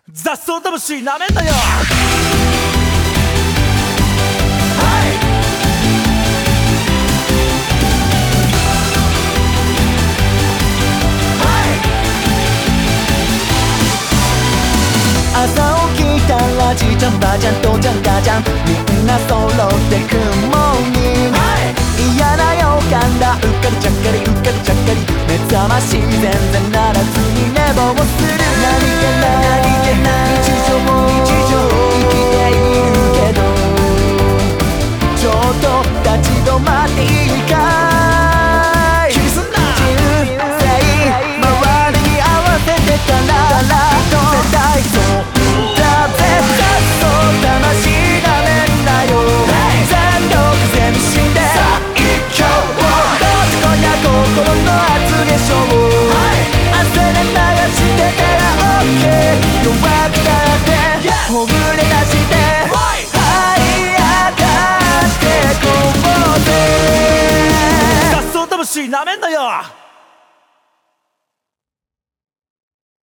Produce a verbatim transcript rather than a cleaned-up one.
雑草魂なめんなよ。 朝起きたらじいちゃんばあちゃん父ちゃん母ちゃんみんな揃ってグッモーニング。嫌な予感だうっかりちゃっかりうっかりちゃっかり目覚まし全然ならずに寝坊もする。何気ない何気ない日常日常生きているけどちょっと立ち止まっていいかい。気にすんな人生周りに合わせてたら絶対そうだぜ。雑草魂なめんなよ。全力全身で最強どっちこりゃ心の厚化粧汗で流してたら OK 弱くなってほぐれ出して這い上がってこうぜ。 雑草魂なめんなよ。